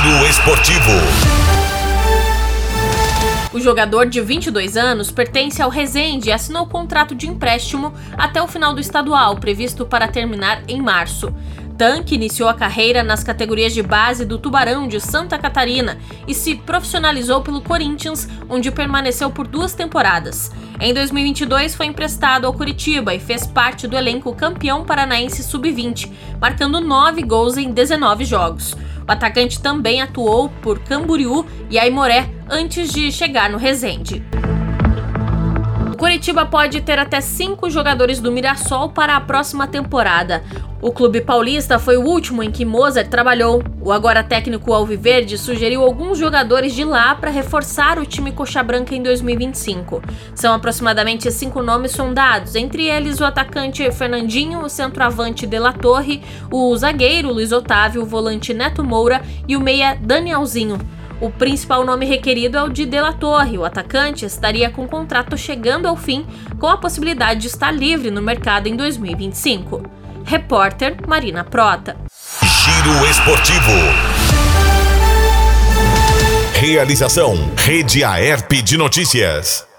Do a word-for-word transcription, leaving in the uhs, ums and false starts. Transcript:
Giro Esportivo. O jogador de vinte e dois anos pertence ao Resende e assinou contrato de empréstimo até o final do estadual, previsto para terminar em março. Tanque iniciou a carreira nas categorias de base do Tubarão de Santa Catarina e se profissionalizou pelo Corinthians, onde permaneceu por duas temporadas. Em dois mil e vinte e dois foi emprestado ao Curitiba e fez parte do elenco campeão paranaense sub vinte, marcando nove gols em dezenove jogos. O atacante também atuou por Camboriú e Aimoré antes de chegar no Resende. O Curitiba pode ter até cinco jogadores do Mirassol para a próxima temporada. O clube paulista foi o último em que Mozart trabalhou. O agora técnico alviverde sugeriu alguns jogadores de lá para reforçar o time coxa branca em dois mil e vinte e cinco. São aproximadamente cinco nomes sondados, entre eles o atacante Fernandinho, o centroavante De La Torre, o zagueiro Luiz Otávio, o volante Neto Moura e o meia Danielzinho. O principal nome requerido é o de De La Torre. O atacante estaria com o contrato chegando ao fim, com a possibilidade de estar livre no mercado em dois mil e vinte e cinco. Repórter Marina Prota. Giro Esportivo. Realização Rede Aerp de Notícias.